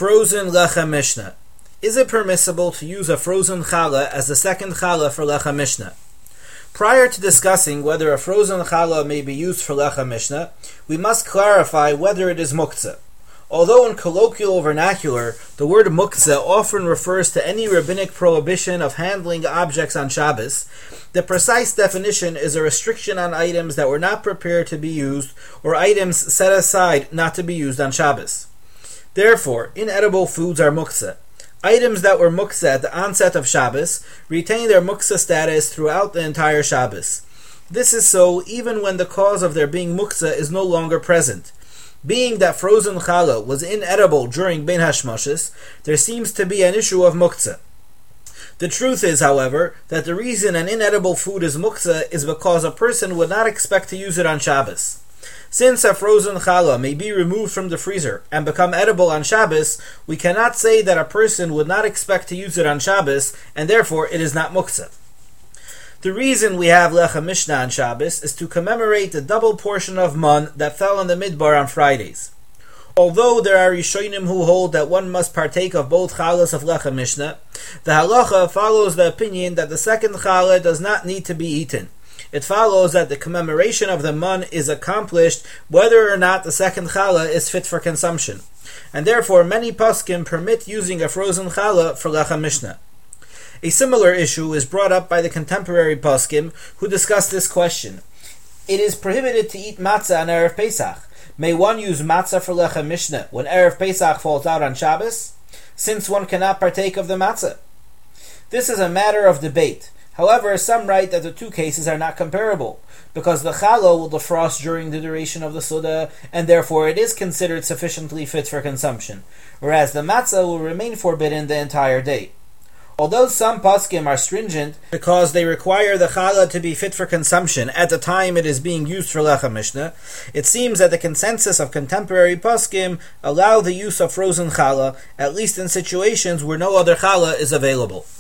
Frozen Lechem Mishnah. Is it permissible to use a frozen challah as the second challah for Lechem Mishnah? Prior to discussing whether a frozen challah may be used for Lechem Mishnah, we must clarify whether it is muktzah. Although in colloquial vernacular, the word muktzah often refers to any rabbinic prohibition of handling objects on Shabbos, the precise definition is a restriction on items that were not prepared to be used or items set aside not to be used on Shabbos. Therefore, inedible foods are muktzah. Items that were muktzah at the onset of Shabbos retain their muktzah status throughout the entire Shabbos. This is so even when the cause of their being muktzah is no longer present. Being that frozen challah was inedible during Bein Hashmoshes, there seems to be an issue of muktzah. The truth is, however, that the reason an inedible food is muktzah is because a person would not expect to use it on Shabbos. Since a frozen challah may be removed from the freezer and become edible on Shabbos, we cannot say that a person would not expect to use it on Shabbos, and therefore it is not muktzah. The reason we have Lechem Mishnah on Shabbos is to commemorate the double portion of man that fell in the Midbar on Fridays. Although there are Rishonim who hold that one must partake of both challahs of Lechem Mishnah, the halacha follows the opinion that the second challah does not need to be eaten. It follows that the commemoration of the man is accomplished whether or not the second challah is fit for consumption, and therefore many poskim permit using a frozen challah for Lechem Mishnah. A similar issue is brought up by the contemporary poskim who discuss this question. It is prohibited to eat matzah on Erev Pesach. May one use matzah for Lechem Mishnah when Erev Pesach falls out on Shabbos, since one cannot partake of the matzah? This is a matter of debate. However, some write that the two cases are not comparable, because the challah will defrost during the duration of the Suda, and therefore it is considered sufficiently fit for consumption, whereas the matzah will remain forbidden the entire day. Although some poskim are stringent because they require the challah to be fit for consumption at the time it is being used for Lechem Mishnah, it seems that the consensus of contemporary poskim allow the use of frozen challah, at least in situations where no other challah is available.